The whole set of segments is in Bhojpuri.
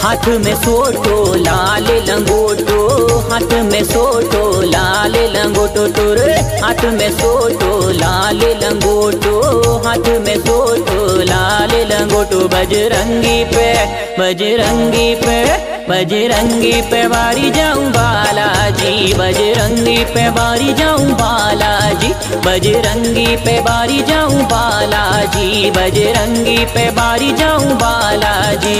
हाथ में सोटो लाल लंगोटो, हाथ में सोटो लाल लंगोटो तोरे, हाथ में सोटो लाल लंगोटो, हाथ में सोटो लाल लंगोटो। बजरंगी पे बजरंगी पे बजरंगी पे बारी जाऊं बालाजी, बजरंगी पे बारी जाऊं बालाजी, बजरंगी पे बारी जाऊं बालाजी, बजरंगी पे बारी जाऊं बालाजी।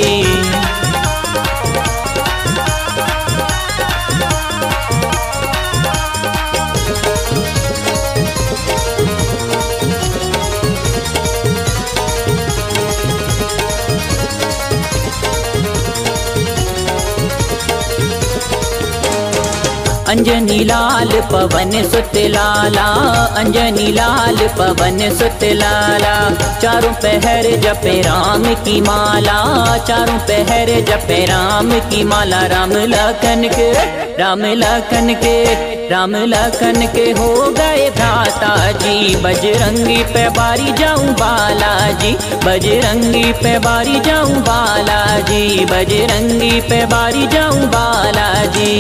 अंजनी लाल पवन सुत लाला, अंजनी लाल पवन सुत लाला। चारों पहर जपे राम की माला, चारों पहर जपे राम की माला। राम लखन के राम लखन के राम लखन के हो गए भ्राता जी, बजरंगी पे बारी जाऊं बालाजी, बजरंगी पे बारी जाऊं बालाजी, बजरंगी पे बारी जाऊं बालाजी।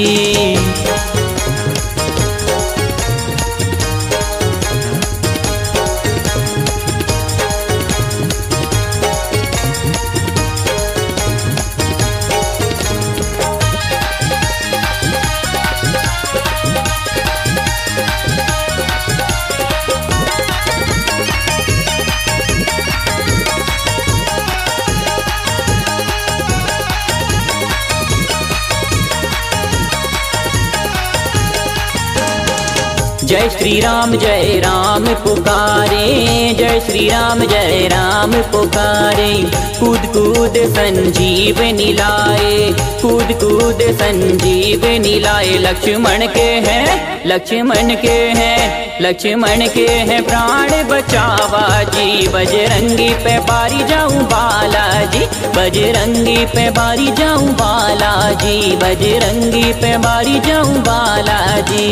जय श्री राम पुकारे, जय श्री राम पुकारे। कूद कूद संजीवनी लाए, कूद कूद संजीवनी लाए। लक्ष्मण के हैं लक्ष्मण के हैं लक्ष्मण के हैं प्राण बचावा जी, बजरंगी पे बारी जाऊं बालाजी, बजरंगी पे बारी जाऊं बालाजी, बजरंगी पे बारी जाऊं बालाजी।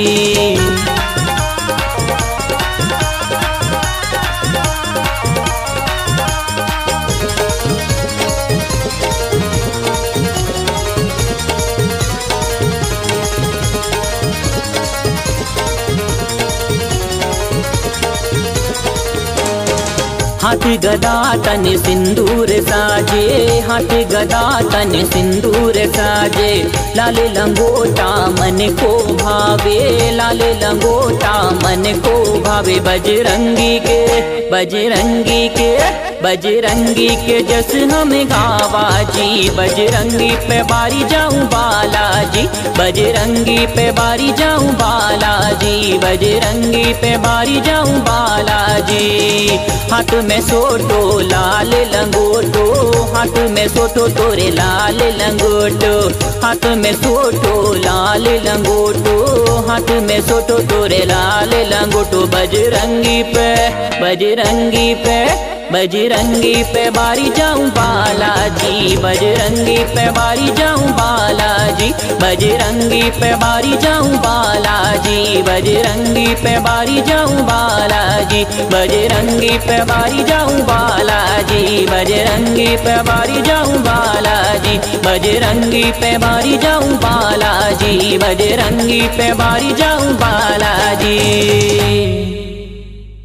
हाथ गदा तन सिंदूर साजे, हाथ गदा तन सिंदूर साजे। लाल लंगोटा मन को भावे, लाल लंगोटा मन को भावे। बजरंगी के बजरंगी के बजरंगी के जस हम गावा जी, बजरंगी पे बारी जाऊं बालाजी, बजरंगी पे बारी जाऊं बालाजी, बजरंगी पे बारी जाऊं बालाजी। हाथ में सोटो लाल लंगोटो, हाथ में सोटो तोरे लाल लंगोटो, हाथ में सोटो लाल लंगोटो, हाथ में सोटो तोरे लाल लंगोटो। बजरंगी पे बजरंगी पे बजरंगी पे बारी जाऊं बालाजी, बजरंगी पे बारी जाऊं बालाजी, बजरंगी पे बारी जाऊं बालाजी, बजरंगी पे बारी जाऊं बालाजी, बजरंगी पे बारी जाऊं बालाजी, बजरंगी पे बारी जाऊं बालाजी, बजरंगी पे बारी जाऊं बालाजी, बजरंगी पे बारी जाऊं बालाजी।